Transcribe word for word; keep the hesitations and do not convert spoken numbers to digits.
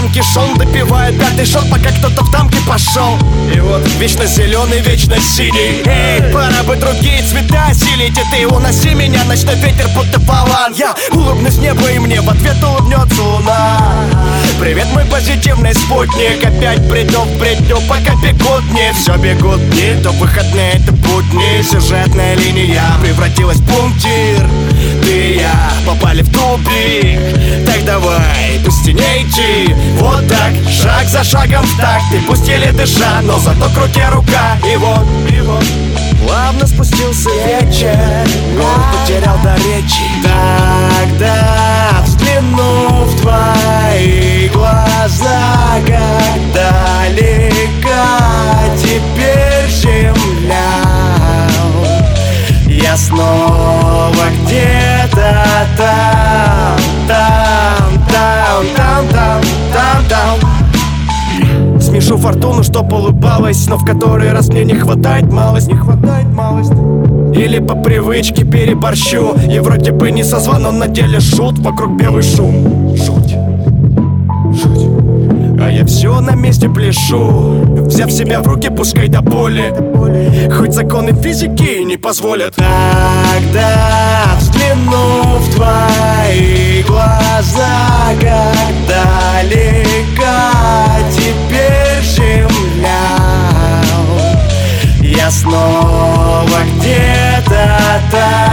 банки шел, допивает пятый шот, пока кто-то в танке пошел. И вот вечно зеленый, вечно синий. Эй, пора бы другие цвета осилить, и ты уноси меня, ночной ветер будто валан. Я улыбнусь небу, и мне в ответ улыбнется луна. Привет, мой позитивный спутник. Опять бреду в бредню, пока бегут дни. Все бегут дни, то выходные, то будни. Сюжетная линия превратилась в пунктир. Ты и я попали в тупик. Так давай, быстрее идти. Вот так, шаг за шагом в такт. И пустили дыша, но зато к руке рука. И вот, и вот плавно спустился вечер. Город потерял до речи. Тогда взгляну в твои глаза, как далека теперь земля. Я снова где-то там, там, там, там, там, там, там. Смешу фортуну, чтоб улыбалась, но в который раз мне не хватает малость, не хватает малость. Или по привычке переборщу, и вроде бы не созван, но на деле шут. Вокруг белый шум, жуть, жуть. А я все на месте пляшу, взяв себя в руки, пускай до боли. Хоть законы физики не позволят. Тогда взгляну в твои глаза, как далека теперь земля. Я снова где-то там.